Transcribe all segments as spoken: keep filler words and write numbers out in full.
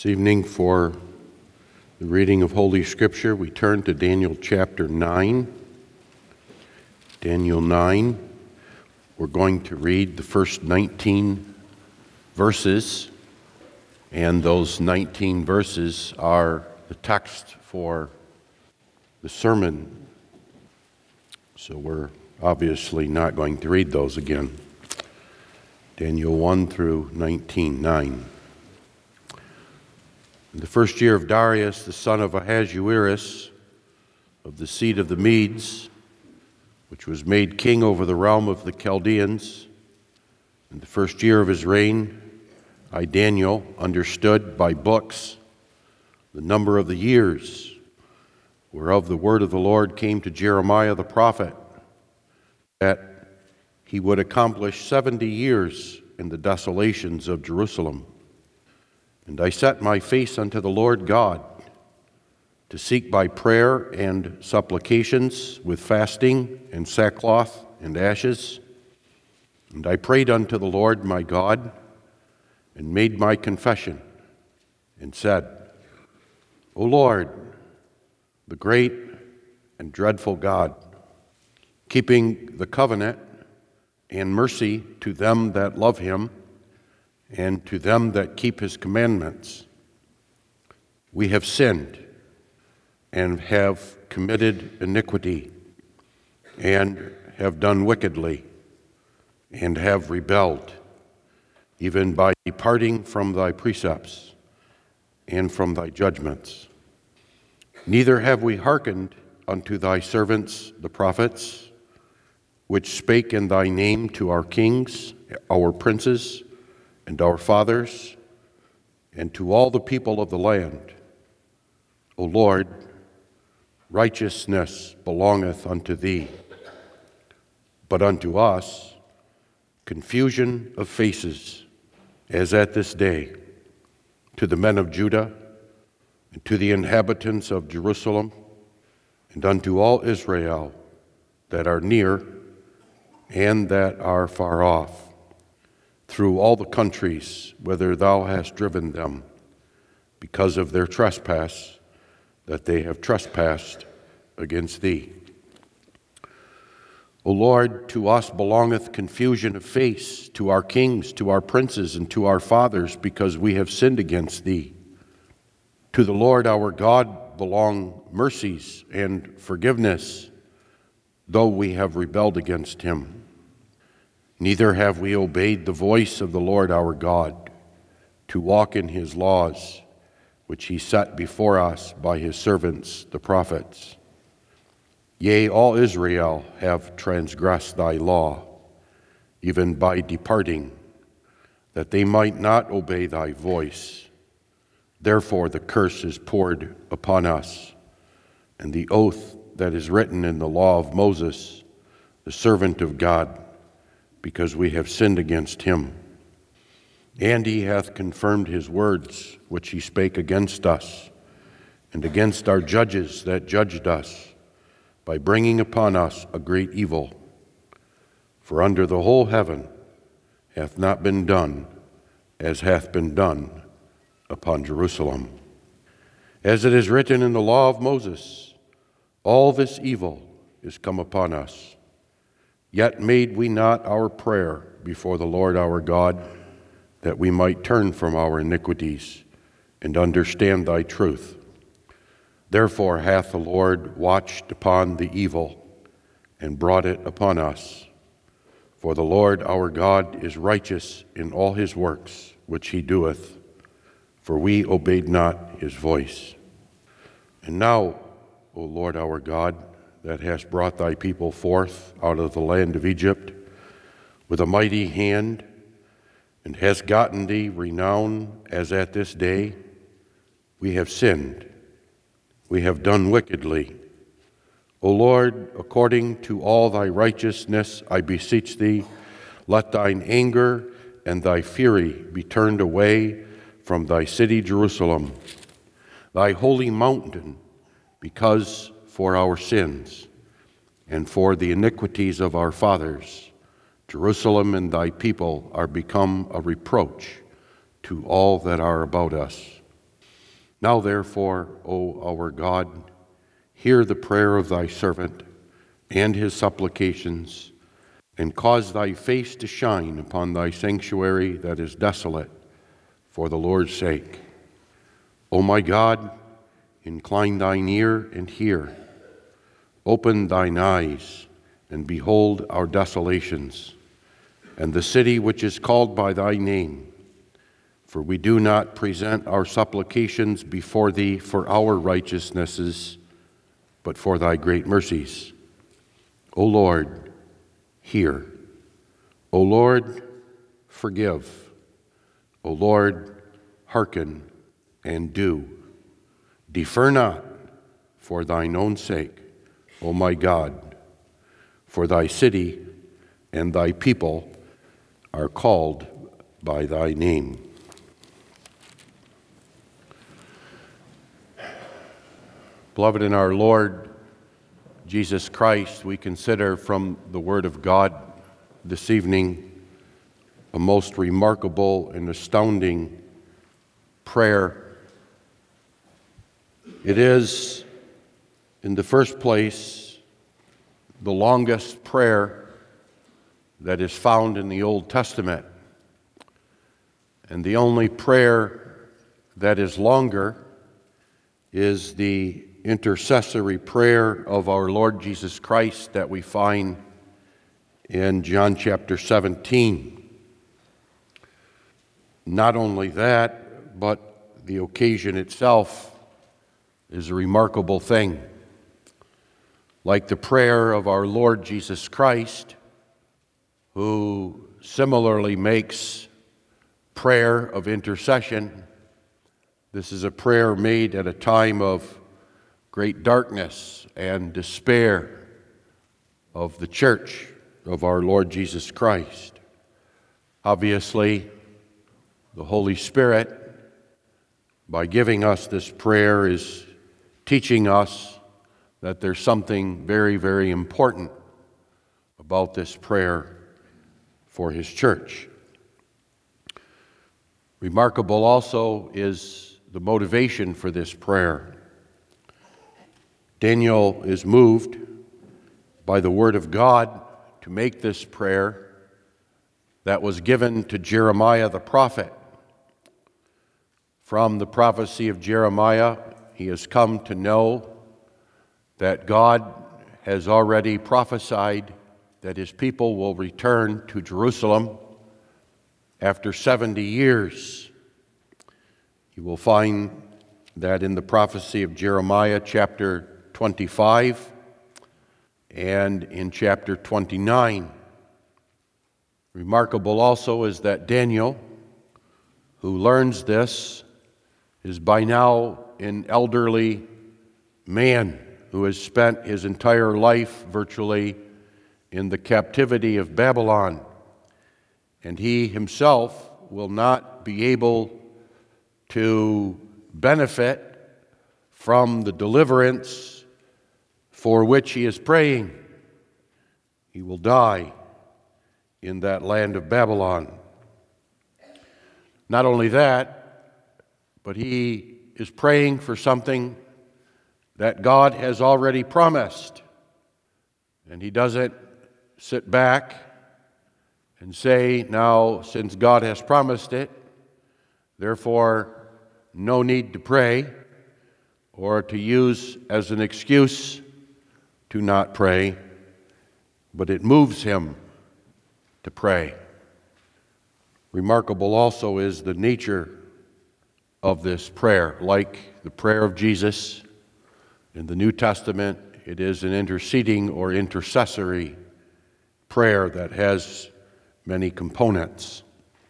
This evening, for the reading of Holy Scripture, we turn to Daniel chapter nine. Daniel nine. We're going to read the first nineteen verses, and those nineteen verses are the text for the sermon. So we're obviously not going to read those again. Daniel one through nineteen, nine. In the first year of Darius, the son of Ahasuerus, of the seed of the Medes, which was made king over the realm of the Chaldeans, in the first year of his reign, I, Daniel, understood by books the number of the years whereof the word of the Lord came to Jeremiah the prophet, that he would accomplish seventy years in the desolations of Jerusalem. And I set my face unto the Lord God, to seek by prayer and supplications with fasting and sackcloth and ashes. And I prayed unto the Lord my God, and made my confession, and said, O Lord, the great and dreadful God, keeping the covenant and mercy to them that love him, and to them that keep his commandments. We have sinned and have committed iniquity and have done wickedly and have rebelled, even by departing from thy precepts and from thy judgments. Neither have we hearkened unto thy servants the prophets, which spake in thy name to our kings, our princes, and our fathers, and to all the people of the land. O Lord, righteousness belongeth unto thee, but unto us confusion of faces, as at this day, to the men of Judah, and to the inhabitants of Jerusalem, and unto all Israel that are near and that are far off, through all the countries whither thou hast driven them, because of their trespass that they have trespassed against thee. O Lord, to us belongeth confusion of face, to our kings, to our princes, and to our fathers, because we have sinned against thee. To the Lord our God belong mercies and forgiveness, though we have rebelled against him. Neither have we obeyed the voice of the Lord our God, to walk in his laws, which he set before us by his servants the prophets. Yea, all Israel have transgressed thy law, even by departing, that they might not obey thy voice. Therefore the curse is poured upon us, and the oath that is written in the law of Moses, the servant of God, because we have sinned against him. And he hath confirmed his words, which he spake against us, and against our judges that judged us, by bringing upon us a great evil. For under the whole heaven hath not been done as hath been done upon Jerusalem. As it is written in the law of Moses, all this evil is come upon us. Yet made we not our prayer before the Lord our God, that we might turn from our iniquities and understand thy truth. Therefore hath the Lord watched upon the evil and brought it upon us. For the Lord our God is righteous in all his works which he doeth, for we obeyed not his voice. And now, O Lord our God, that hast brought thy people forth out of the land of Egypt with a mighty hand, and hast gotten thee renown as at this day, we have sinned, we have done wickedly. O Lord, according to all thy righteousness, I beseech thee, let thine anger and thy fury be turned away from thy city Jerusalem, thy holy mountain, because for our sins and for the iniquities of our fathers, Jerusalem and thy people are become a reproach to all that are about us. Now therefore, O our God, hear the prayer of thy servant and his supplications, and cause thy face to shine upon thy sanctuary that is desolate, for the Lord's sake. O my God, incline thine ear and hear. Open thine eyes and behold our desolations, and the city which is called by thy name. For we do not present our supplications before thee for our righteousnesses, but for thy great mercies. O Lord, hear. O Lord, forgive. O Lord, hearken and do. Defer not for thine own sake, O my God, for thy city and thy people are called by thy name. Beloved in our Lord Jesus Christ, we consider from the Word of God this evening a most remarkable and astounding prayer. It is, in the first place, the longest prayer that is found in the Old Testament, and the only prayer that is longer is the intercessory prayer of our Lord Jesus Christ that we find in John chapter seventeen. Not only that, but the occasion itself is a remarkable thing. Like the prayer of our Lord Jesus Christ, who similarly makes prayer of intercession, this is a prayer made at a time of great darkness and despair of the church of our Lord Jesus Christ. Obviously, the Holy Spirit, by giving us this prayer, is teaching us that there's something very, very important about this prayer for His church. Remarkable also is the motivation for this prayer. Daniel is moved by the Word of God to make this prayer that was given to Jeremiah the prophet. From the prophecy of Jeremiah, he has come to know that God has already prophesied that His people will return to Jerusalem after seventy years. You will find that in the prophecy of Jeremiah chapter twenty-five and in chapter twenty-nine. Remarkable also is that Daniel, who learns this, is by now an elderly man who has spent his entire life virtually in the captivity of Babylon, and he himself will not be able to benefit from the deliverance for which he is praying. He will die in that land of Babylon. Not only that, but he is praying for something that God has already promised. And he doesn't sit back and say, now, since God has promised it, therefore no need to pray, or to use as an excuse to not pray, but it moves him to pray. Remarkable also is the nature of this prayer. Like the prayer of Jesus in the New Testament, it is an interceding or intercessory prayer that has many components.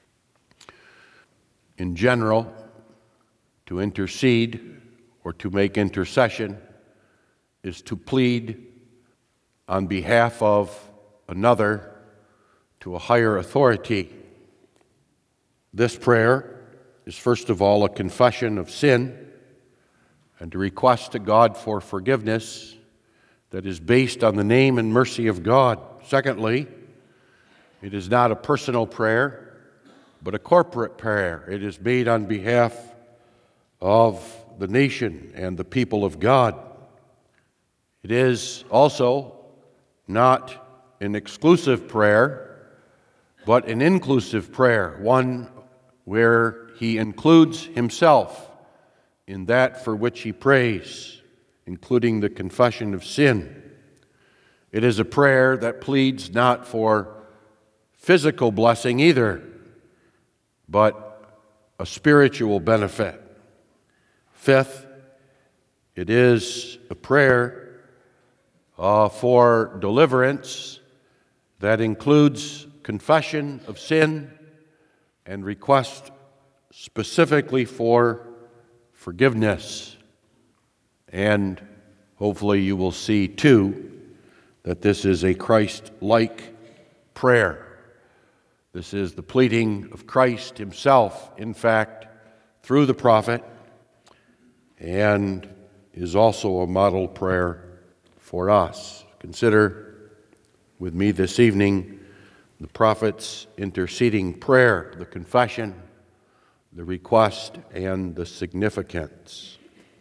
In general, to intercede or to make intercession is to plead on behalf of another to a higher authority. This prayer is first of all a confession of sin and a request to God for forgiveness that is based on the name and mercy of God. Secondly, it is not a personal prayer, but a corporate prayer. It is made on behalf of the nation and the people of God. It is also not an exclusive prayer, but an inclusive prayer, one where he includes himself in that for which he prays, including the confession of sin. It is a prayer that pleads not for physical blessing either, but a spiritual benefit. Fifth, it is a prayer uh, for deliverance that includes confession of sin and request specifically for forgiveness. And hopefully you will see, too, that this is a Christ-like prayer. This is the pleading of Christ himself, in fact, through the prophet, and is also a model prayer for us. Consider with me this evening the prophet's interceding prayer, the confession, the request, and the significance.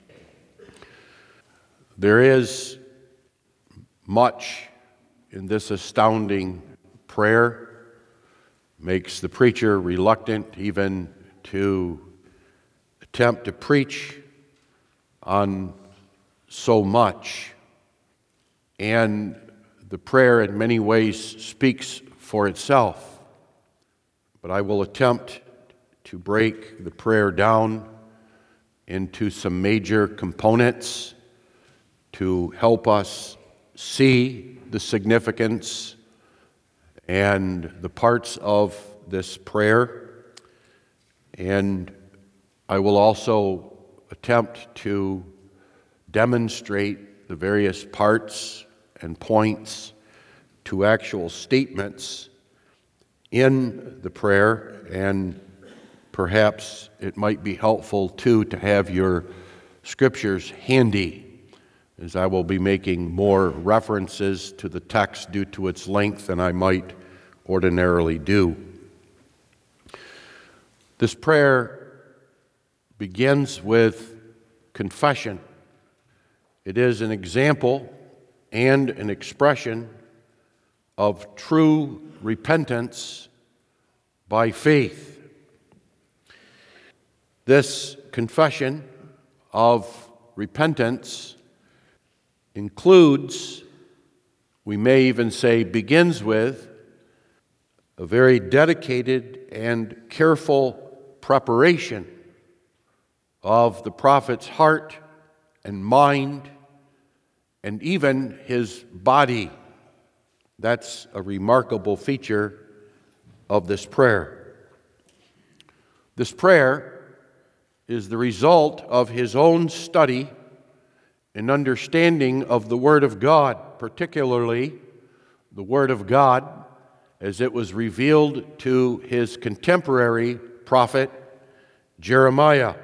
There is much in this astounding prayer, makes the preacher reluctant even to attempt to preach on so much. And the prayer in many ways speaks for itself. But I will attempt to break the prayer down into some major components to help us see the significance and the parts of this prayer. And I will also attempt to demonstrate the various parts and points to actual statements in the prayer, and perhaps it might be helpful too to have your scriptures handy, as I will be making more references to the text due to its length than I might ordinarily do. This prayer begins with confession. It is an example and an expression of true repentance by faith. This confession of repentance includes, we may even say begins with, a very dedicated and careful preparation of the prophet's heart and mind and even his body. That's a remarkable feature of this prayer. This prayer is the result of his own study and understanding of the Word of God, particularly the Word of God as it was revealed to his contemporary prophet Jeremiah.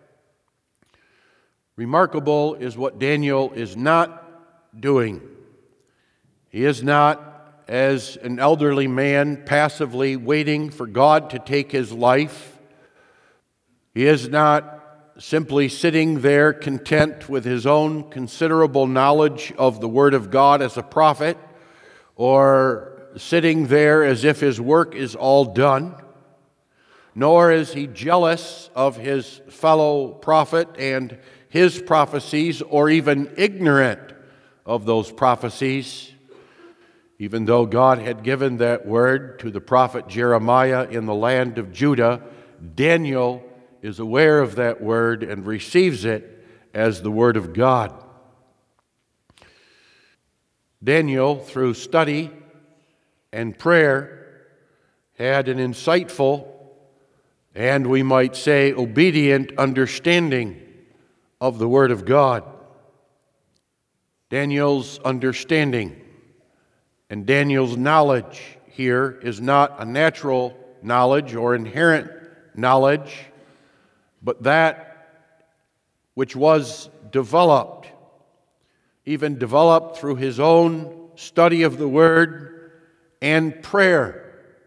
Remarkable is what Daniel is not doing. He is not, as an elderly man, passively waiting for God to take his life. He is not simply sitting there content with his own considerable knowledge of the Word of God as a prophet, or sitting there as if his work is all done, nor is he jealous of his fellow prophet and his prophecies, or even ignorant of those prophecies, even though God had given that word to the prophet Jeremiah in the land of Judah. Daniel is aware of that word and receives it as the word of God. Daniel, through study and prayer, had an insightful and, we might say, obedient understanding of the Word of God. Daniel's understanding and Daniel's knowledge here is not a natural knowledge or inherent knowledge, but that which was developed, even developed through his own study of the Word and prayer.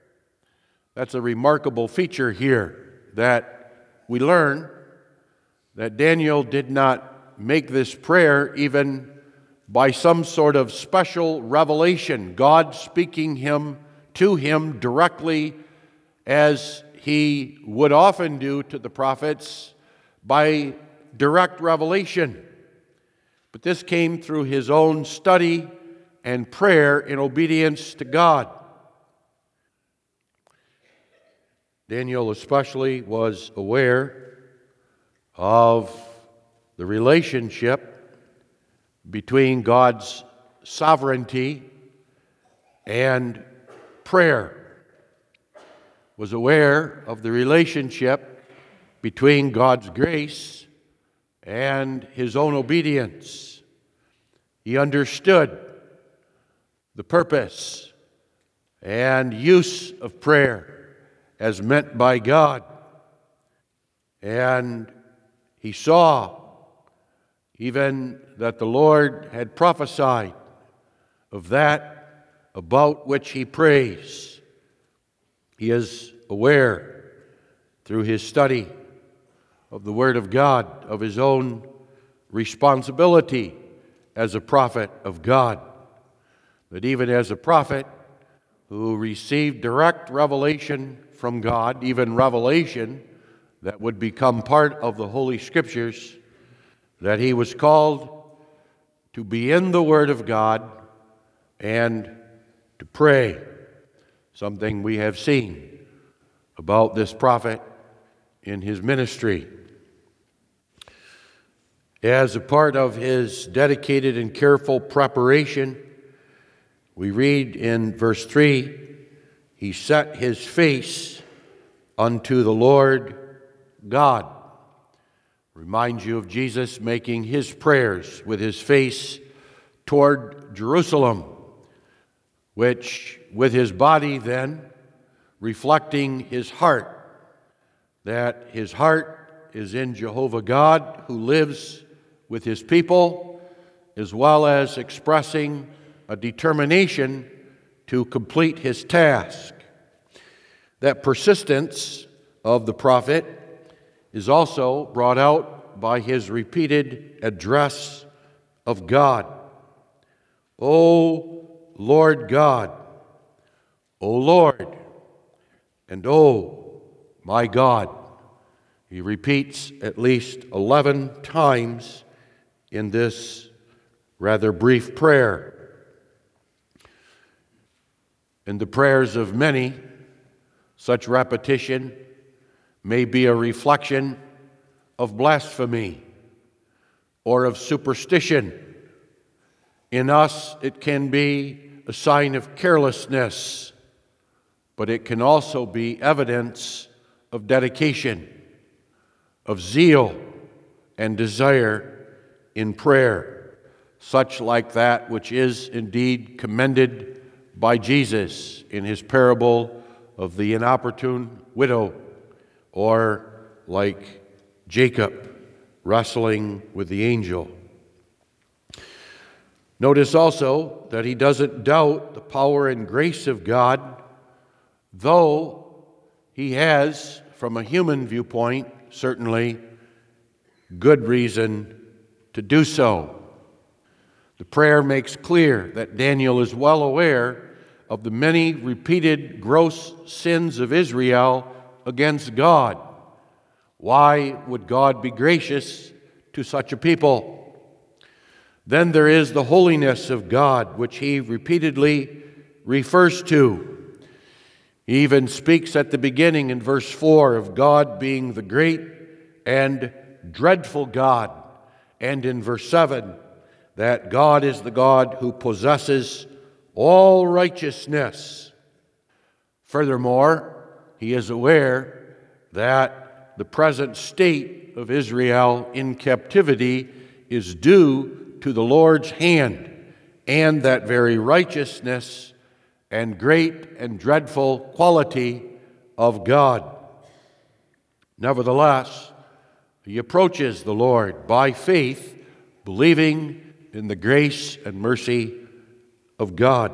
That's a remarkable feature here, that we learn that Daniel did not make this prayer even by some sort of special revelation, God speaking him to him directly as he would often do to the prophets by direct revelation. But this came through his own study and prayer in obedience to God. Daniel especially was aware of the relationship between God's sovereignty and prayer, was aware of the relationship between God's grace and his own obedience. He understood the purpose and use of prayer as meant by God. And he saw even that the Lord had prophesied of that about which he prays. He is aware through his study of the Word of God of his own responsibility as a prophet of God. That even as a prophet who received direct revelation from God, even revelation that would become part of the Holy Scriptures, that he was called to be in the Word of God and to pray, something we have seen about this prophet in his ministry. As a part of his dedicated and careful preparation, we read in verse three, he set his face unto the Lord God. Reminds you of Jesus making his prayers with his face toward Jerusalem, which with his body then reflecting his heart, that his heart is in Jehovah God who lives with his people, as well as expressing a determination to complete his task. That persistence of the prophet is also brought out by his repeated address of God. O Lord God, O Lord, and O my God. He repeats at least eleven times in this rather brief prayer. In the prayers of many, such repetition may be a reflection of blasphemy or of superstition. In us, it can be a sign of carelessness, but it can also be evidence of dedication, of zeal and desire in prayer, such like that which is indeed commended by Jesus in his parable of the inopportune widow, or like Jacob wrestling with the angel. Notice also that he doesn't doubt the power and grace of God, though he has, from a human viewpoint, certainly good reason to do so. The prayer makes clear that Daniel is well aware of the many repeated gross sins of Israel against God. Why would God be gracious to such a people? Then there is the holiness of God, which he repeatedly refers to. He even speaks at the beginning in verse four of God being the great and dreadful God, and in verse seven that God is the God who possesses all righteousness. Furthermore, he is aware that the present state of Israel in captivity is due to the Lord's hand, and that very righteousness and great and dreadful quality of God. Nevertheless, he approaches the Lord by faith, believing in the grace and mercy of God.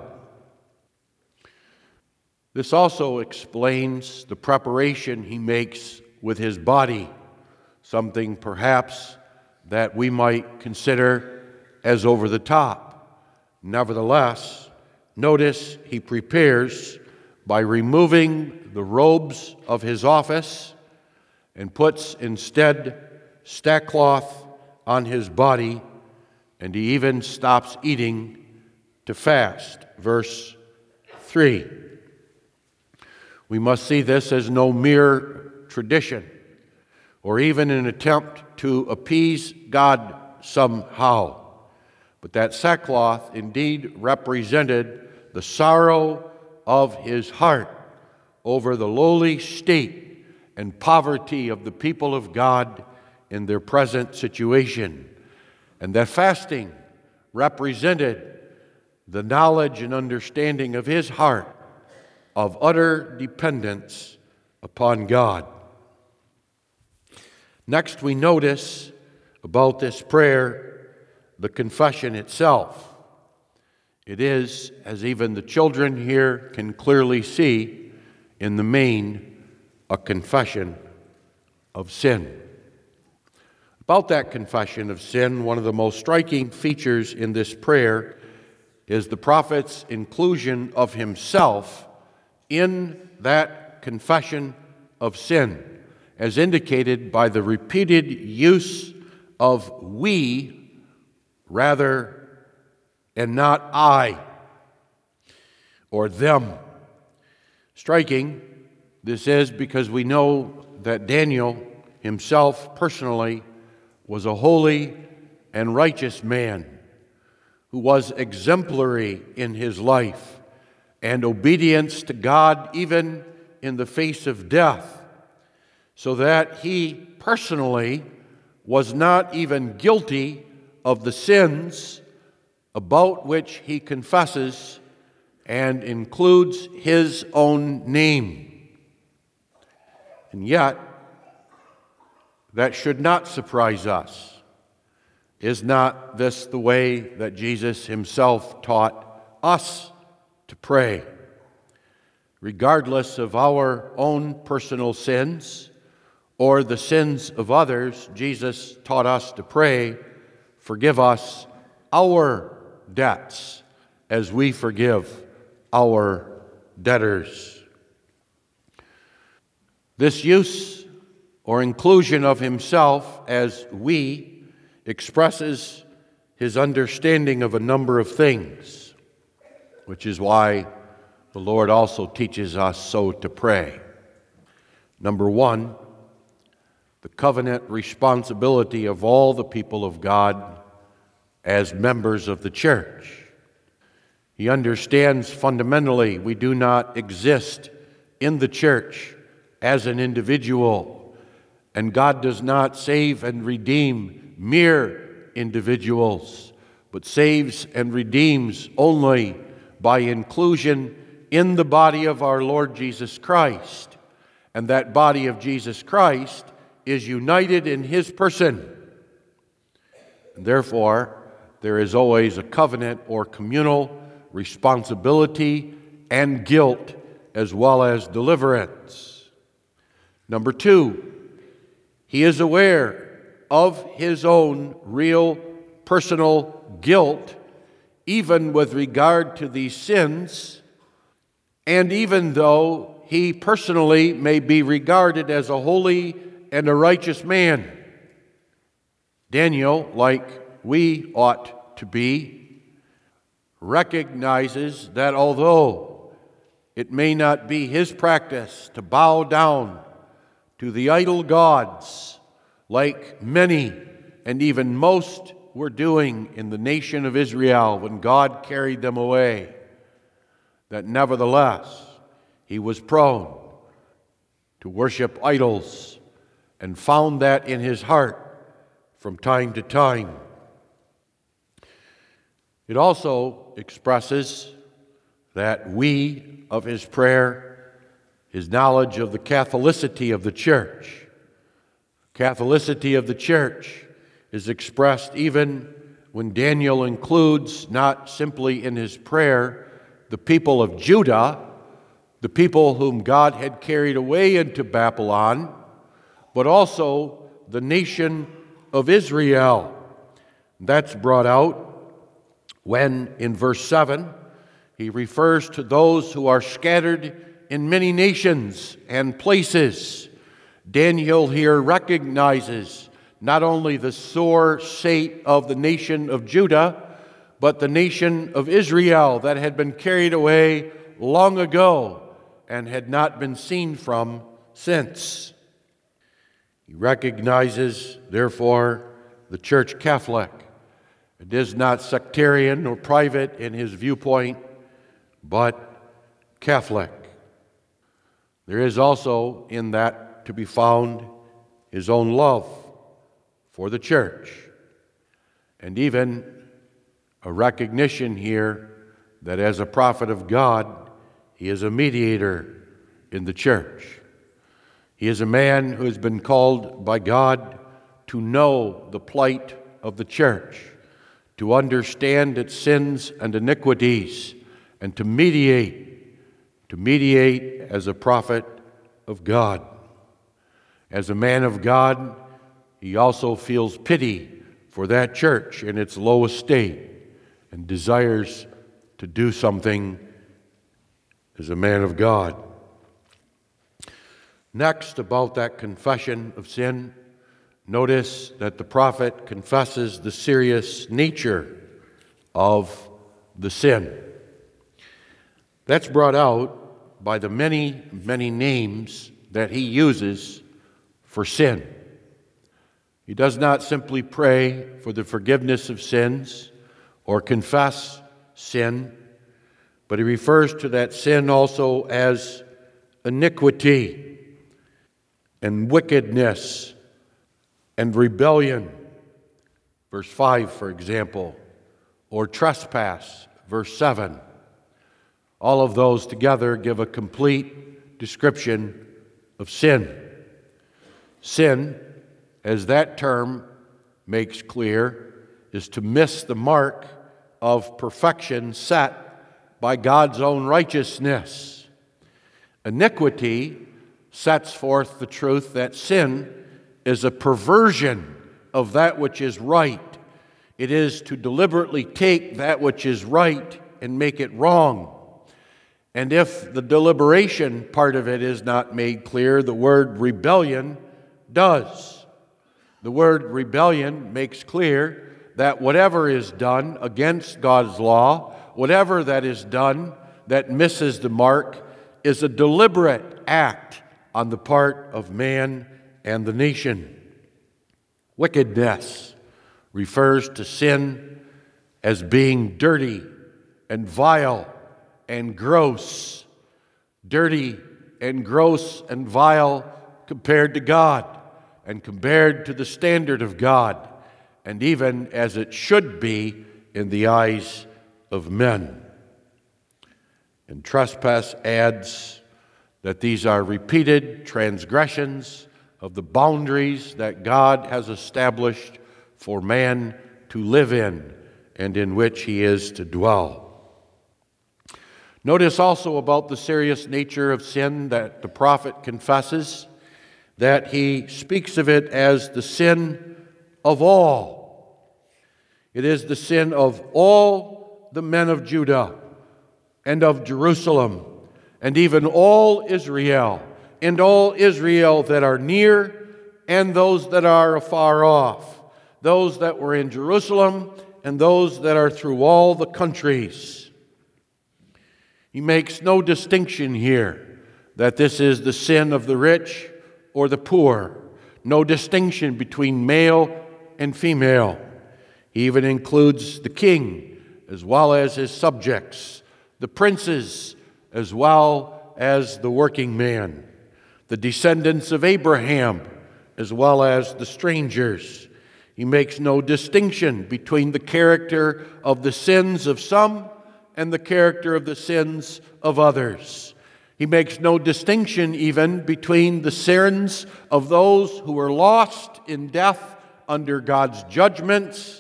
This also explains the preparation he makes with his body, something perhaps that we might consider as over the top. Nevertheless, notice he prepares by removing the robes of his office and puts instead sackcloth on his body, and he even stops eating to fast. Verse three. We must see this as no mere tradition or even an attempt to appease God somehow, but that sackcloth indeed represented the sorrow of his heart over the lowly state and poverty of the people of God in their present situation, and that fasting represented the knowledge and understanding of his heart of utter dependence upon God. Next, we notice about this prayer the confession itself. It is, as even the children here can clearly see, in the main, a confession of sin. About that confession of sin, one of the most striking features in this prayer is the prophet's inclusion of himself in that confession of sin, as indicated by the repeated use of we rather and not I or them. Striking, this is because we know that Daniel himself personally was a holy and righteous man who was exemplary in his life and obedience to God even in the face of death, so that he personally was not even guilty of the sins about which he confesses and includes his own name. And yet, that should not surprise us. Is not this the way that Jesus himself taught us to pray? Regardless of our own personal sins or the sins of others, Jesus taught us to pray, "Forgive us our debts as we forgive our debtors." This use or inclusion of himself as we expresses his understanding of a number of things, which is why the Lord also teaches us so to pray. Number one, the covenant responsibility of all the people of God as members of the church. He understands fundamentally we do not exist in the church as an individual, and God does not save and redeem mere individuals, but saves and redeems only by inclusion in the body of our Lord Jesus Christ. And that body of Jesus Christ is united in his person. And therefore, there is always a covenant or communal responsibility and guilt as well as deliverance. Number two, he is aware of his own real personal guilt, even with regard to these sins, and even though he personally may be regarded as a holy and a righteous man. Daniel, like we ought to be, recognizes that although it may not be his practice to bow down to the idol gods, like many and even most were doing in the nation of Israel when God carried them away, that nevertheless he was prone to worship idols and found that in his heart from time to time. It also expresses that we of his prayer, his knowledge of the Catholicity of the church. Catholicity of the church is expressed even when Daniel includes not simply in his prayer the people of Judah, the people whom God had carried away into Babylon, but also the nation of Israel. That's brought out when, in verse seven, he refers to those who are scattered in many nations and places. Daniel here recognizes not only the sore state of the nation of Judah, but the nation of Israel that had been carried away long ago and had not been seen from since. He recognizes, therefore, the Church Catholic. It is not sectarian or private in his viewpoint, but Catholic. There is also in that to be found his own love for the church, and even a recognition here that as a prophet of God, he is a mediator in the church. He is a man who has been called by God to know the plight of the church, to understand its sins and iniquities, and to mediate, to mediate as a prophet of God. As a man of God, he also feels pity for that church in its low estate and desires to do something as a man of God. Next, about that confession of sin, notice that the prophet confesses the serious nature of the sin. That's brought out by the many, many names that he uses for sin. He does not simply pray for the forgiveness of sins or confess sin, but he refers to that sin also as iniquity and wickedness and rebellion, verse five, for example, or trespass, verse seven. All of those together give a complete description of sin. Sin, as that term makes clear, is to miss the mark of perfection set by God's own righteousness. Iniquity sets forth the truth that sin is a perversion of that which is right. It is to deliberately take that which is right and make it wrong. And if the deliberation part of it is not made clear, the word rebellion does. The word rebellion makes clear that whatever is done against God's law, whatever that is done that misses the mark, is a deliberate act on the part of man and the nation. Wickedness refers to sin as being dirty and vile and gross. Dirty and gross and vile compared to God and compared to the standard of God, and even as it should be in the eyes of men. And trespass adds that these are repeated transgressions of the boundaries that God has established for man to live in and in which he is to dwell. Notice also about the serious nature of sin that the prophet confesses, that he speaks of it as the sin of all. It is the sin of all the men of Judah and of Jerusalem, and even all Israel, and all Israel that are near and those that are afar off, those that were in Jerusalem and those that are through all the countries. He makes no distinction here that this is the sin of the rich or the poor, no distinction between male and female. He even includes the king as well as his subjects, the princes as well as the working man, the descendants of Abraham as well as the strangers. He makes no distinction between the character of the sins of some and the character of the sins of others. He makes no distinction even between the sins of those who were lost in death under God's judgments,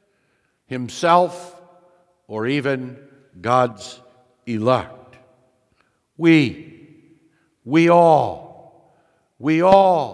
himself, or even God's elect. We, we all, we all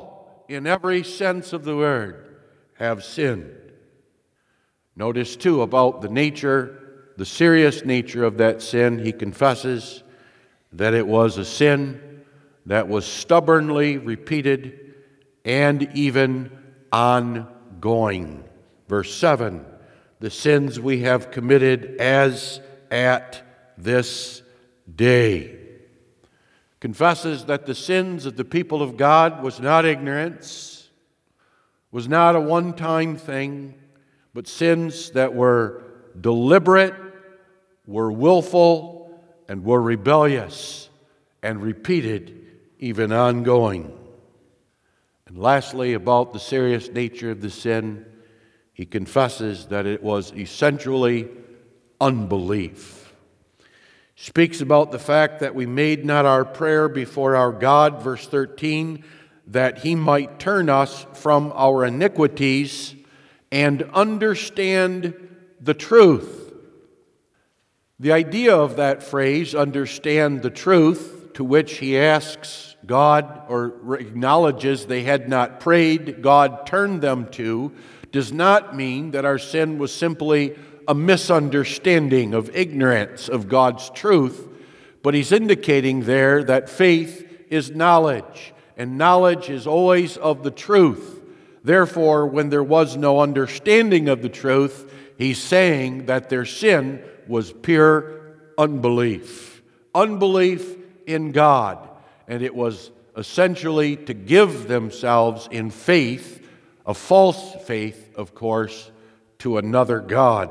in every sense of the word, have sinned. Notice, too, about the nature, the serious nature of that sin. He confesses that it was a sin that was stubbornly repeated and even ongoing. Verse seven, the sins we have committed as at this day. Confesses that the sins of the people of God was not ignorance, was not a one-time thing, but sins that were deliberate, were willful, and were rebellious, and repeated, even ongoing. And lastly, about the serious nature of the sin, he confesses that it was essentially unbelief. Speaks about the fact that we made not our prayer before our God, verse thirteen, that he might turn us from our iniquities and understand the truth. The idea of that phrase, understand the truth, to which he asks God, or acknowledges they had not prayed, God turned them to, does not mean that our sin was simply a misunderstanding of ignorance of God's truth, but he's indicating there that faith is knowledge, and knowledge is always of the truth. Therefore, when there was no understanding of the truth, he's saying that their sin was pure unbelief. Unbelief in God. And it was essentially to give themselves in faith, a false faith, of course, to another God.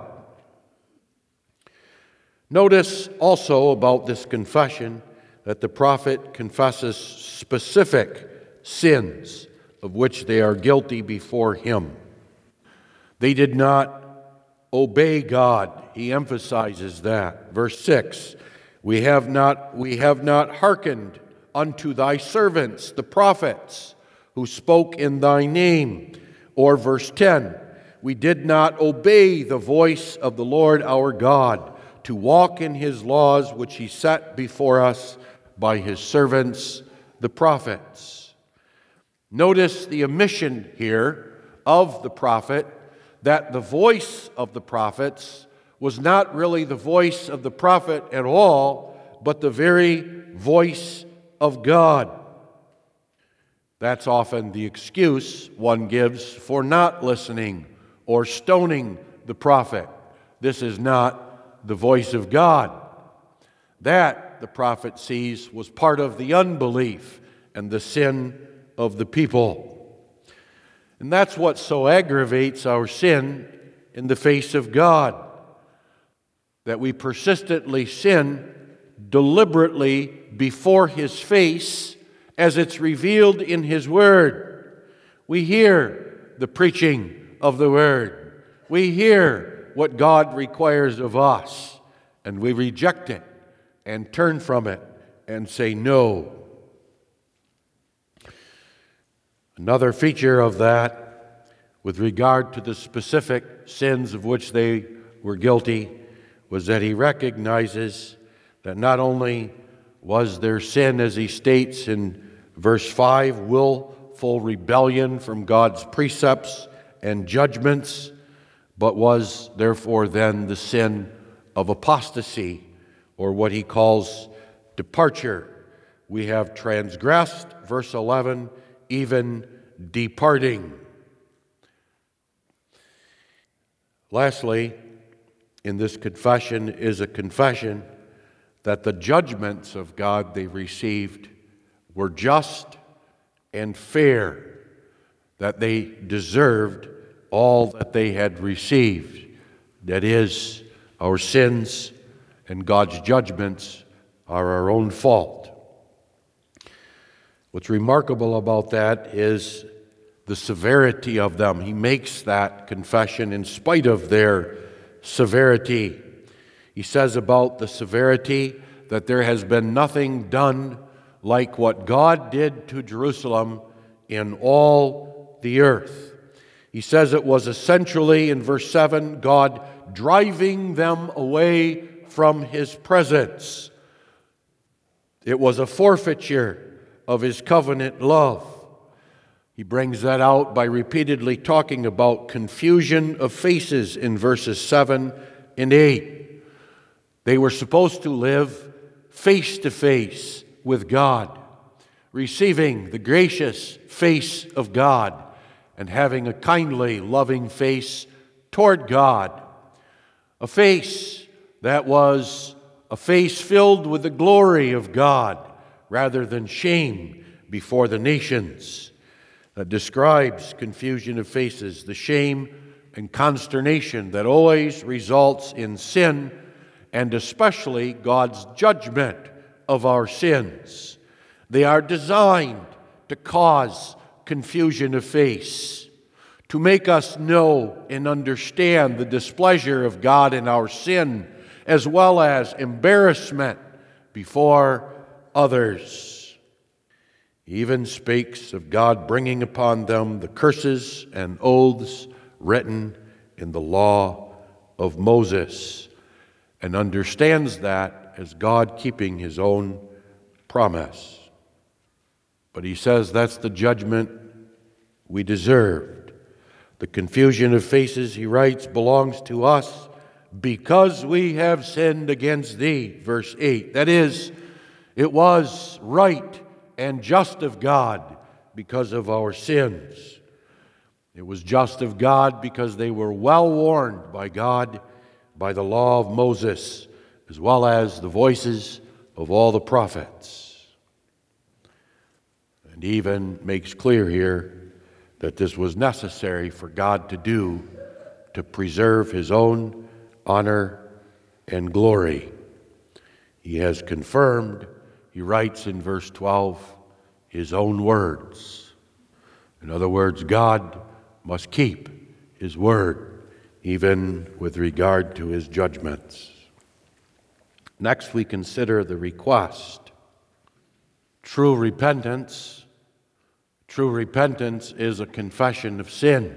Notice also about this confession that the prophet confesses specific sins of which they are guilty before him. They did not obey God. He emphasizes that. Verse six, we have not, we have not hearkened unto thy servants, the prophets, who spoke in thy name. Or verse ten, we did not obey the voice of the Lord our God, to walk in his laws which he set before us by his servants, the prophets. Notice the omission here of the prophet, that the voice of the prophets was not really the voice of the prophet at all, but the very voice of God. That's often the excuse one gives for not listening or stoning the prophet. This is not the voice of God. That, the prophet sees, was part of the unbelief and the sin of the people. And that's what so aggravates our sin in the face of God, that we persistently sin deliberately before his face as it's revealed in his word. We hear the preaching of the word. We hear what God requires of us, and we reject it and turn from it and say no. Another feature of that, with regard to the specific sins of which they were guilty, was that he recognizes that not only was their sin, as he states in verse five, willful rebellion from God's precepts and judgments, but was therefore then the sin of apostasy, or what he calls departure. We have transgressed, verse eleven, even departing. Lastly, in this confession is a confession that the judgments of God they received were just and fair, that they deserved all that they had received. That is, our sins and God's judgments are our own fault. What's remarkable about that is the severity of them. He makes that confession in spite of their severity. He says about the severity that there has been nothing done like what God did to Jerusalem in all the earth. He says it was essentially, in verse seven, God driving them away from his presence. It was a forfeiture of his covenant love. He brings that out by repeatedly talking about confusion of faces in verses seven and eight. They were supposed to live face to face with God, receiving the gracious face of God and having a kindly, loving face toward God. A face that was a face filled with the glory of God rather than shame before the nations. That describes confusion of faces, the shame and consternation that always results in sin, and especially God's judgment of our sins. They are designed to cause confusion of face, to make us know and understand the displeasure of God in our sin, as well as embarrassment before others. He even speaks of God bringing upon them the curses and oaths written in the law of Moses, and understands that as God keeping his own promise. But he says that's the judgment we deserved. The confusion of faces, he writes, belongs to us because we have sinned against thee. Verse eight. That is, it was right and just of God because of our sins. It was just of God because they were well warned by God, by the law of Moses, as well as the voices of all the prophets. And he even makes clear here that this was necessary for God to do to preserve his own honor and glory. He has confirmed, he writes in verse twelve, his own words. In other words, God must keep his word, even with regard to his judgments. Next, we consider the request. True repentance, true repentance is a confession of sin.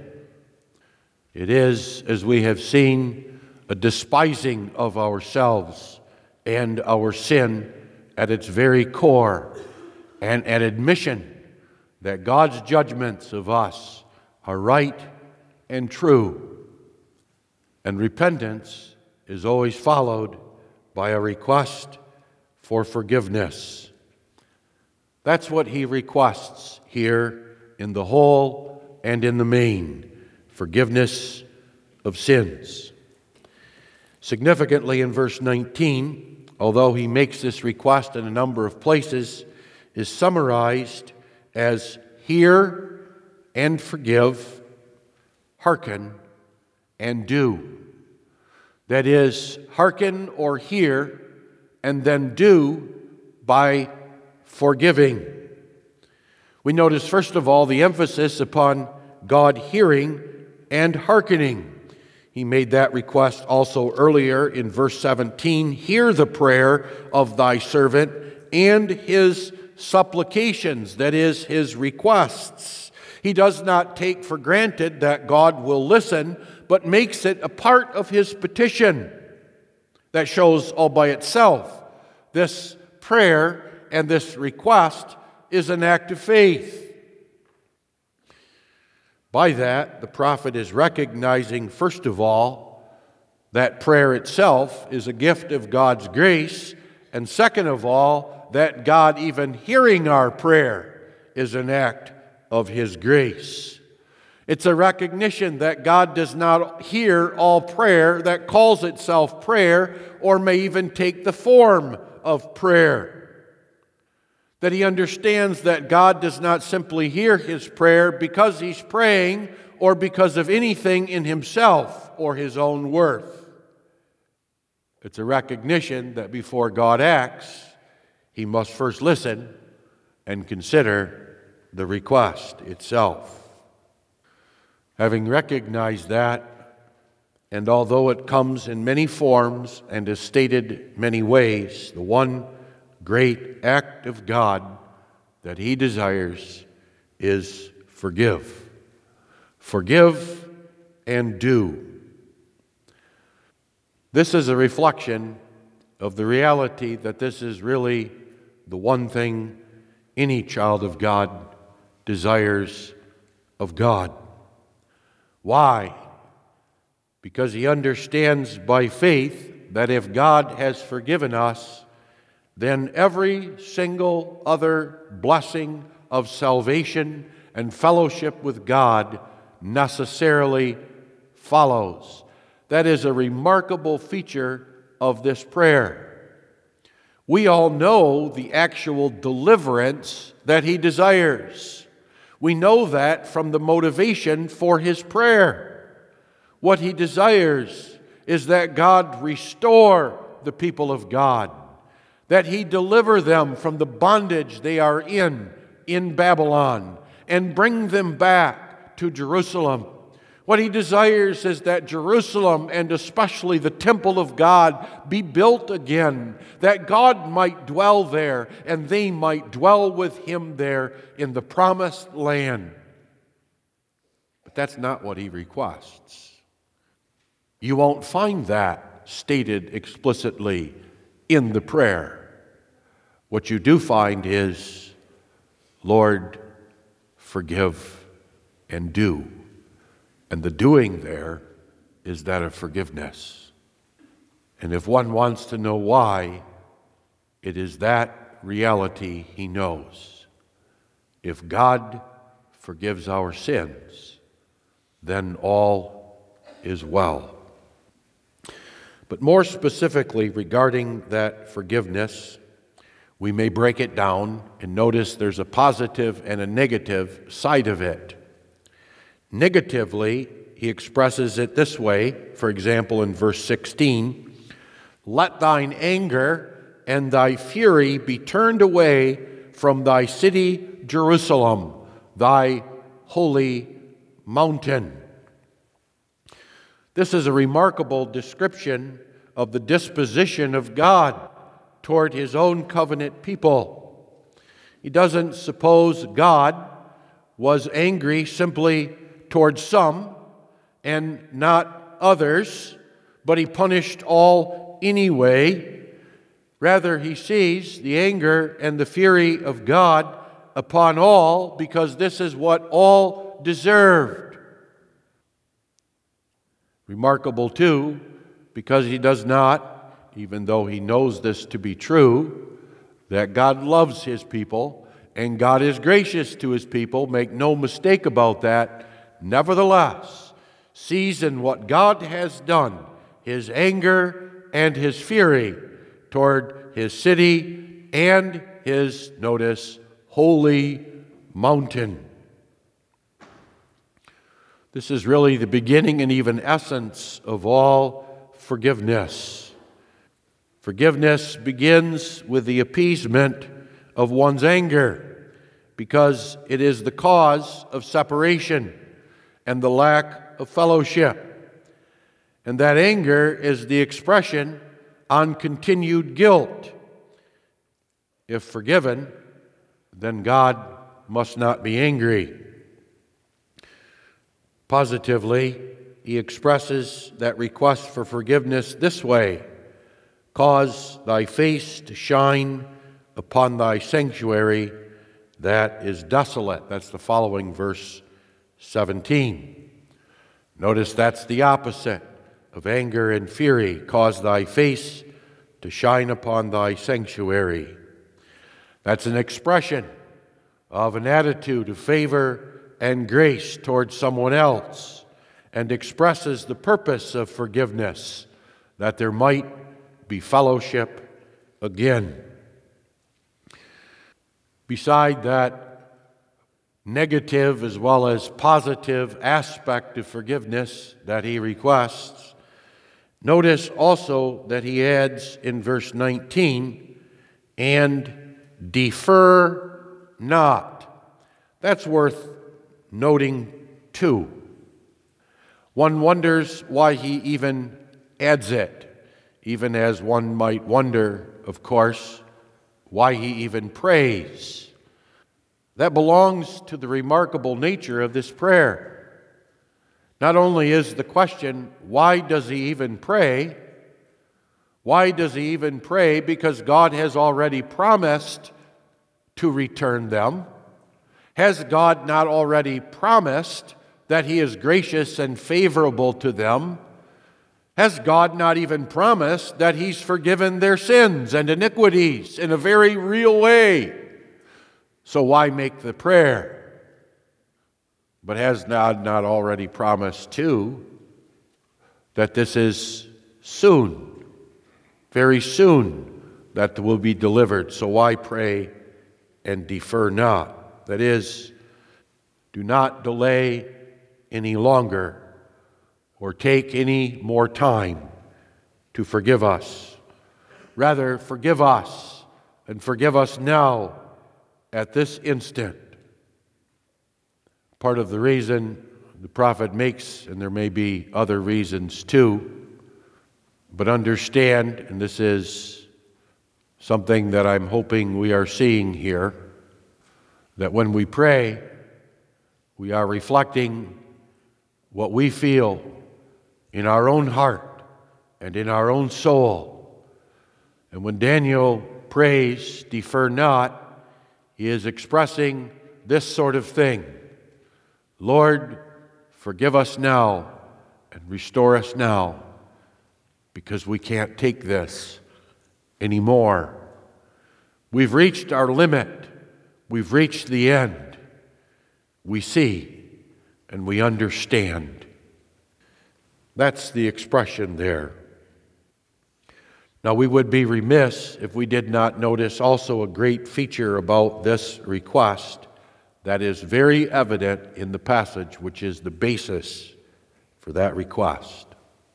It is, as we have seen, a despising of ourselves and our sin at its very core, and an admission that God's judgments of us are right and true. And repentance is always followed by a request for forgiveness. That's what he requests here in the whole and in the main, forgiveness of sins. Significantly, in verse nineteen, although he makes this request in a number of places, is summarized as hear and forgive, hearken and do. That is, hearken or hear and then do by forgiving. We notice, first of all, the emphasis upon God hearing and hearkening. He made that request also earlier in verse seventeen. Hear the prayer of thy servant and his supplications, that is, his requests. He does not take for granted that God will listen, but makes it a part of his petition. That shows all by itself. This prayer and this request is an act of faith. By that, the prophet is recognizing, first of all, that prayer itself is a gift of God's grace, and second of all, that God even hearing our prayer is an act of his grace. It's a recognition that God does not hear all prayer that calls itself prayer or may even take the form of prayer. That he understands that God does not simply hear his prayer because he's praying or because of anything in himself or his own worth. It's a recognition that before God acts, he must first listen and consider the request itself. Having recognized that, and although it comes in many forms and is stated many ways, the one great act of God that he desires is forgive. Forgive and do. This is a reflection of the reality that this is really the one thing any child of God desires of God. Why? Because he understands by faith that if God has forgiven us, then every single other blessing of salvation and fellowship with God necessarily follows. That is a remarkable feature of this prayer. We all know the actual deliverance that he desires. We know that from the motivation for his prayer. What he desires is that God restore the people of God, that he deliver them from the bondage they are in in Babylon and bring them back to Jerusalem. What he desires is that Jerusalem, and especially the temple of God, be built again, that God might dwell there and they might dwell with him there in the promised land. But that's not what he requests. You won't find that stated explicitly in the prayer. What you do find is, Lord, forgive and do. And the doing there is that of forgiveness. And if one wants to know why, it is that reality he knows. If God forgives our sins, then all is well. But more specifically regarding that forgiveness, we may break it down and notice there's a positive and a negative side of it. Negatively, he expresses it this way, for example, in verse sixteen, "Let thine anger and thy fury be turned away from thy city Jerusalem, thy holy mountain." This is a remarkable description of the disposition of God toward his own covenant people. He doesn't suppose God was angry simply toward some and not others, but he punished all anyway. Rather, he sees the anger and the fury of God upon all because this is what all deserved. Remarkable, too, because he does not, even though he knows this to be true, that God loves his people and God is gracious to his people. Make no mistake about that. Nevertheless, sees in what God has done his anger and his fury toward his city and his, notice, holy mountain. This is really the beginning and even essence of all forgiveness. Forgiveness begins with the appeasement of one's anger because it is the cause of separation and the lack of fellowship. And that anger is the expression on continued guilt. If forgiven, then God must not be angry. Positively, he expresses that request for forgiveness this way: "Cause thy face to shine upon thy sanctuary that is desolate." That's the following verse seventeen. Notice that's the opposite of anger and fury. Cause thy face to shine upon thy sanctuary. That's an expression of an attitude of favor and grace towards someone else, and expresses the purpose of forgiveness, that there might be fellowship again. Beside that negative as well as positive aspect of forgiveness that he requests, notice also that he adds in verse nineteen, "and defer not." That's worth noting too. One wonders why he even adds it, even as one might wonder, of course, why he even prays. That belongs to the remarkable nature of this prayer. Not only is the question, why does he even pray? Why does he even pray? Because God has already promised to return them. Has God not already promised that He is gracious and favorable to them? Has God not even promised that He's forgiven their sins and iniquities in a very real way? So why make the prayer? But has God not already promised, too, that this is soon, very soon, that will be delivered? So why pray and defer not? That is, do not delay any longer or take any more time to forgive us. Rather, forgive us, and forgive us now at this instant. Part of the reason the prophet makes, and there may be other reasons too, but understand, and this is something that I'm hoping we are seeing here, that when we pray, we are reflecting what we feel in our own heart and in our own soul. And when Daniel prays, defer not, he is expressing this sort of thing. Lord, forgive us now and restore us now, because we can't take this anymore. We've reached our limit. We've reached the end. We see and we understand. That's the expression there. Now, we would be remiss if we did not notice also a great feature about this request that is very evident in the passage, which is the basis for that request.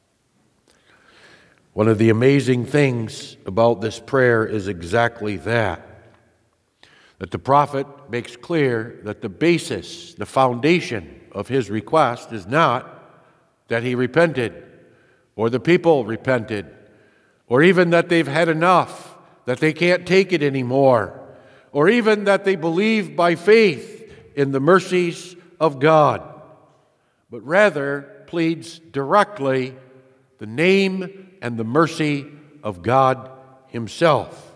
One of the amazing things about this prayer is exactly that, that the prophet makes clear that the basis, the foundation of his request is not that he repented, or the people repented, or even that they've had enough, that they can't take it anymore, or even that they believe by faith in the mercies of God, but rather pleads directly the name and the mercy of God Himself.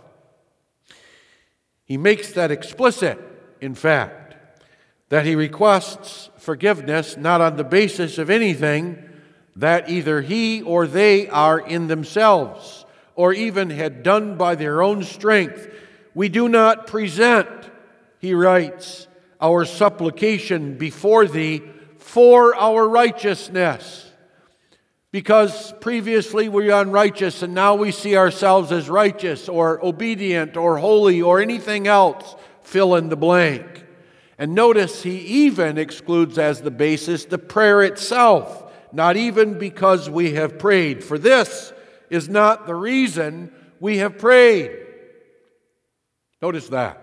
He makes that explicit, in fact, that he requests forgiveness not on the basis of anything that either he or they are in themselves, or even had done by their own strength. We do not present, he writes, our supplication before thee for our righteousness, because previously we were unrighteous and now we see ourselves as righteous or obedient or holy or anything else, fill in the blank. And notice he even excludes as the basis the prayer itself, not even because we have prayed, for this is not the reason we have prayed. Notice that.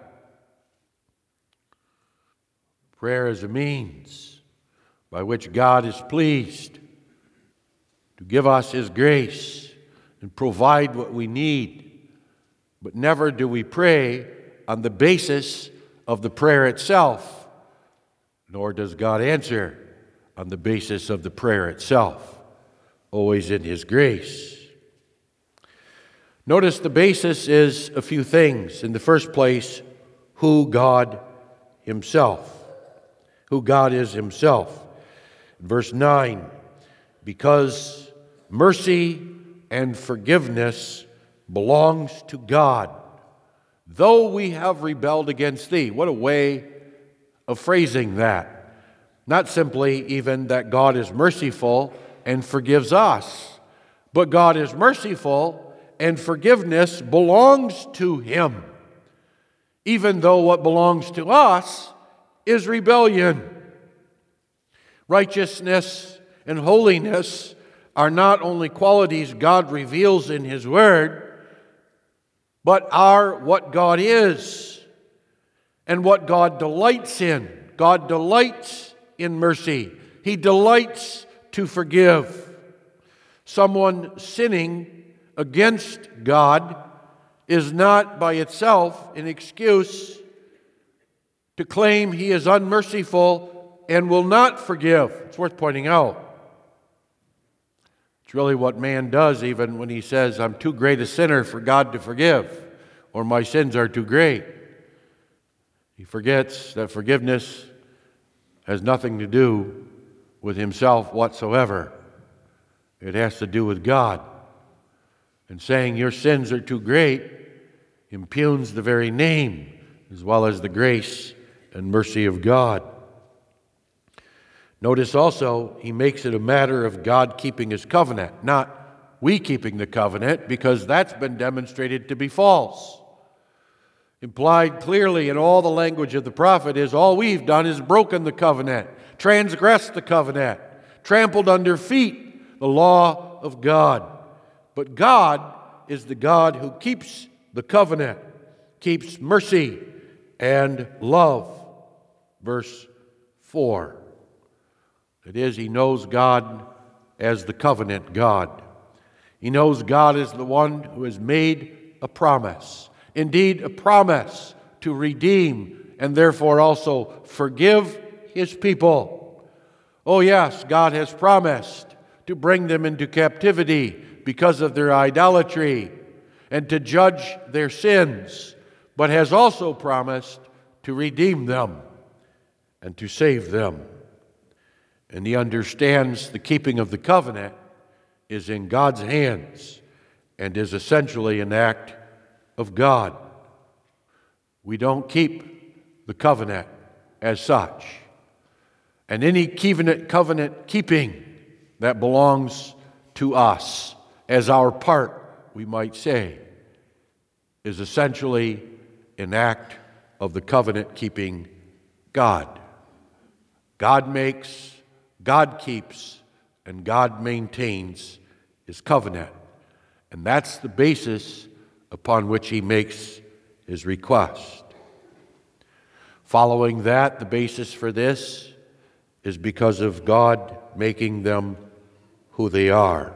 Prayer is a means by which God is pleased to give us His grace and provide what we need. But never do we pray on the basis of the prayer itself, nor does God answer on the basis of the prayer itself, always in His grace. Notice the basis is a few things. In the first place, who God Himself, who God is Himself. Verse nine, because mercy and forgiveness belongs to God, though we have rebelled against thee. What a way of phrasing that. Not simply even that God is merciful and forgives us, but God is merciful and forgiveness belongs to Him, even though what belongs to us is rebellion. Righteousness and holiness are not only qualities God reveals in His Word, but are what God is and what God delights in. God delights in mercy. He delights to forgive. Someone sinning against God is not by itself an excuse to claim He is unmerciful and will not forgive. It's worth pointing out. It's really what man does even when he says, I'm too great a sinner for God to forgive, or my sins are too great. He forgets that forgiveness has nothing to do with himself whatsoever. It has to do with God. And saying your sins are too great impugns the very name as well as the grace and mercy of God. Notice also, he makes it a matter of God keeping his covenant, not we keeping the covenant, because that's been demonstrated to be false. Implied clearly in all the language of the prophet is all we've done is broken the covenant, transgressed the covenant, trampled under feet the law of God. But God is the God who keeps the covenant, keeps mercy and love. Verse four. It is, he knows God as the covenant God. He knows God as the one who has made a promise. Indeed, a promise to redeem and therefore also forgive his people. Oh yes, God has promised to bring them into captivity because of their idolatry and to judge their sins, but has also promised to redeem them and to save them. And he understands the keeping of the covenant is in God's hands and is essentially an act of God. We don't keep the covenant as such. And any covenant, covenant keeping that belongs to us as our part, we might say, is essentially an act of the covenant-keeping God. God makes, God keeps, and God maintains his covenant. And that's the basis upon which he makes his request. Following that, the basis for this is because of God making them who they are.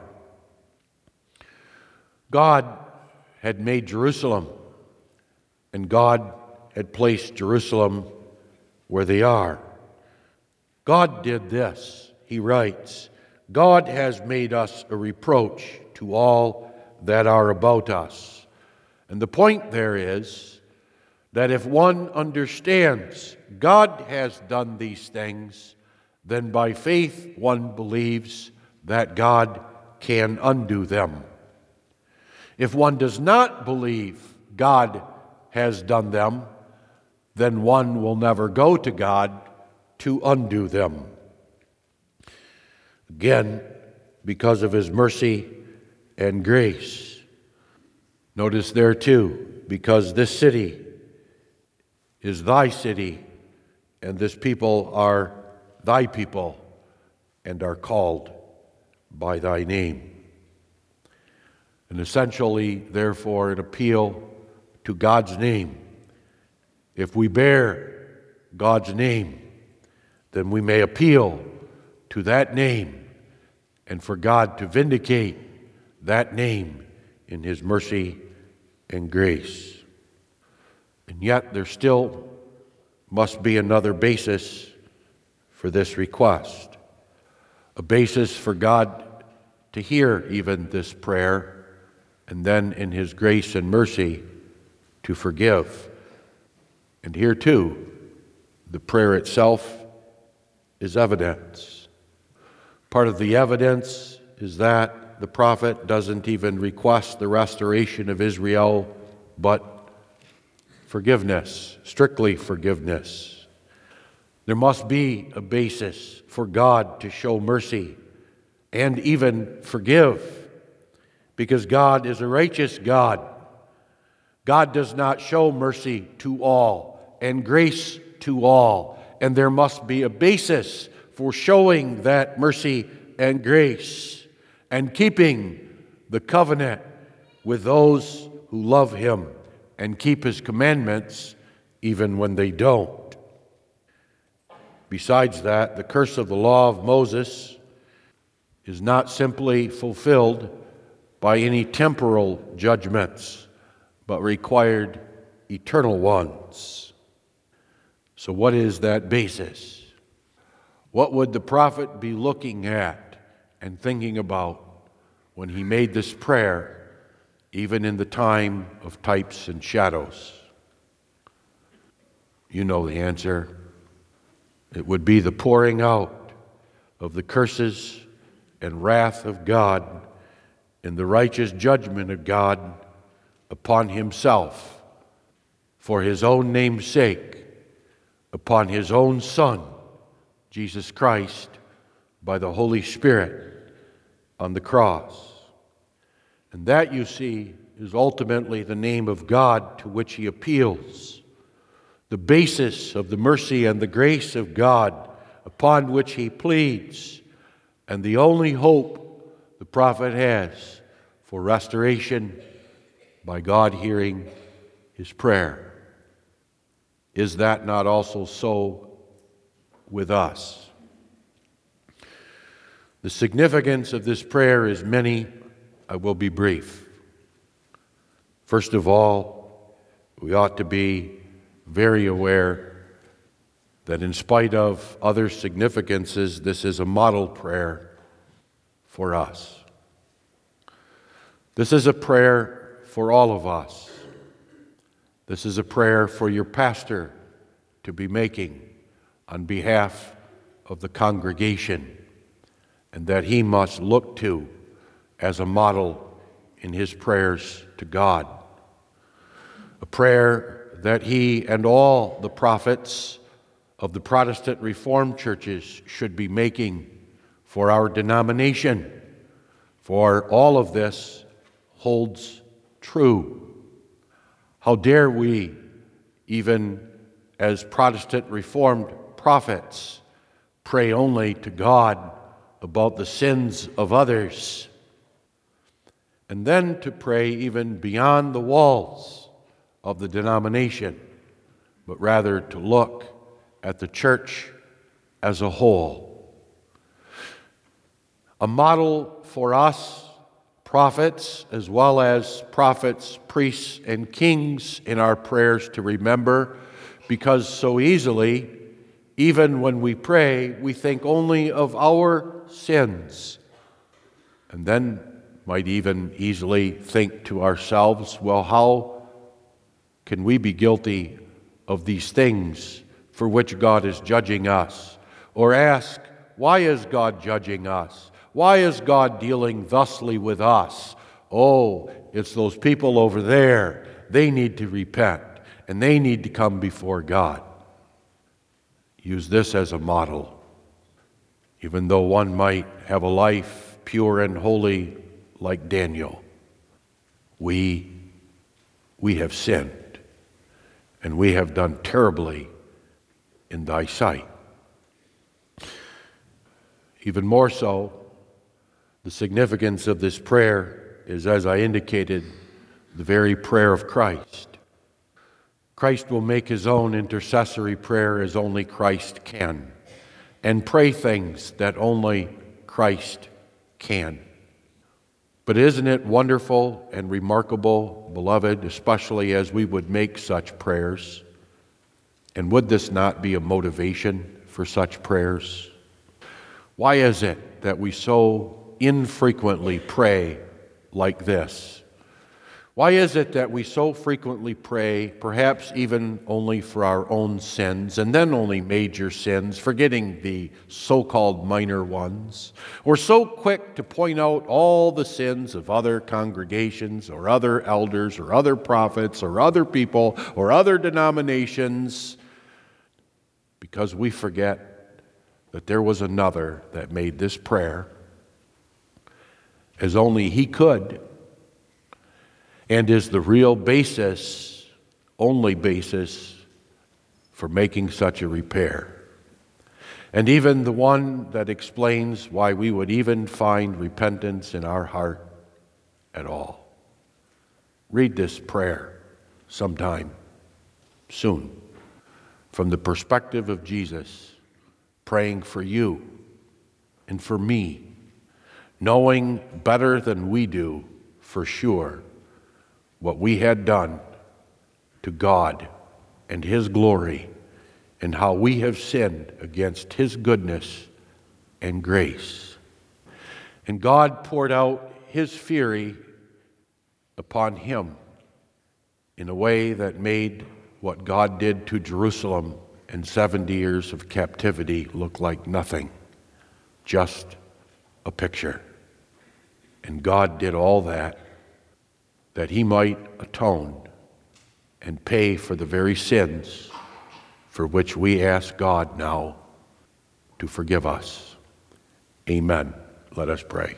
God had made Jerusalem, and God had placed Jerusalem where they are. God did this, he writes. God has made us a reproach to all that are about us. And the point there is that if one understands God has done these things, then by faith one believes that God can undo them. If one does not believe God has done them, then one will never go to God to undo them. Again, because of his mercy and grace. Notice there too, because this city is thy city, and this people are thy people, and are called by thy name. And essentially, therefore, an appeal to God's name. If we bear God's name, then we may appeal to that name and for God to vindicate that name in his mercy and grace. And yet there still must be another basis for this request, a basis for God to hear even this prayer, and then in his grace and mercy to forgive. And here too, the prayer itself is evidence. Part of the evidence is that the prophet doesn't even request the restoration of Israel, but forgiveness, strictly forgiveness. There must be a basis for God to show mercy and even forgive, because God is a righteous God. God does not show mercy to all and grace to all, and there must be a basis for showing that mercy and grace and keeping the covenant with those who love him and keep his commandments even when they don't. Besides that, the curse of the law of Moses is not simply fulfilled by any temporal judgments, but required eternal ones. So what is that basis? What would the prophet be looking at and thinking about when he made this prayer, even in the time of types and shadows? You know the answer. It would be the pouring out of the curses and wrath of God and the righteous judgment of God upon himself for his own name's sake, upon his own Son, Jesus Christ, by the Holy Spirit on the cross. And that, you see, is ultimately the name of God to which he appeals, the basis of the mercy and the grace of God upon which he pleads, and the only hope the prophet has for restoration by God hearing his prayer. Is that not also so with us? The significance of this prayer is many. I will be brief. First of all, we ought to be very aware that in spite of other significances, this is a model prayer for us. This is a prayer for all of us. This is a prayer for your pastor to be making on behalf of the congregation, and that he must look to as a model in his prayers to God. A prayer that he and all the prophets of the Protestant Reformed churches should be making for our denomination, for all of this holds true. How dare we, even as Protestant Reformed prophets, pray only to God about the sins of others, and then to pray even beyond the walls of the denomination, but rather to look at the church as a whole. A model for us, prophets, as well as prophets, priests, and kings in our prayers to remember, because so easily, even when we pray, we think only of our sins, and then might even easily think to ourselves, well, how can we be guilty of these things for which God is judging us? Or ask, why is God judging us? Why is God dealing thusly with us? Oh, it's those people over there. They need to repent, and they need to come before God. Use this as a model. Even though one might have a life pure and holy like Daniel, we, we have sinned, and we have done terribly in thy sight. Even more so, the significance of this prayer is, as I indicated, the very prayer of Christ. Christ will make his own intercessory prayer as only Christ can, and pray things that only Christ can. But isn't it wonderful and remarkable, beloved, especially as we would make such prayers? And would this not be a motivation for such prayers? Why is it that we so infrequently pray like this? Why is it that we so frequently pray, perhaps even only for our own sins, and then only major sins, forgetting the so-called minor ones? We're so quick to point out all the sins of other congregations or other elders or other prophets or other people or other denominations, because we forget that there was another that made this prayer as only he could, and is the real basis, only basis, for making such a repair. And even the one that explains why we would even find repentance in our heart at all. Read this prayer sometime soon from the perspective of Jesus, praying for you and for me, knowing better than we do for sure what we had done to God and his glory, and how we have sinned against his goodness and grace. And God poured out his fury upon him in a way that made what God did to Jerusalem in seventy years of captivity look like nothing, just a picture. And God did all that, that he might atone and pay for the very sins for which we ask God now to forgive us. Amen. Let us pray.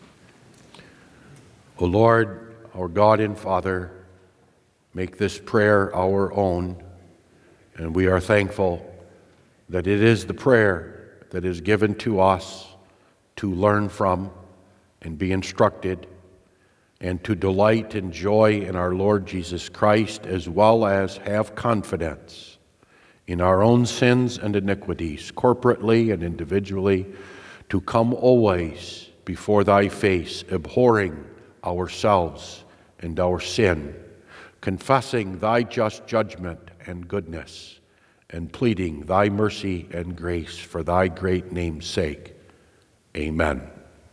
O Lord, our God and Father, make this prayer our own, and we are thankful that it is the prayer that is given to us to learn from and be instructed and to delight and joy in our Lord Jesus Christ, as well as have confidence in our own sins and iniquities, corporately and individually, to come always before thy face, abhorring ourselves and our sin, confessing thy just judgment and goodness, and pleading thy mercy and grace for thy great name's sake. Amen.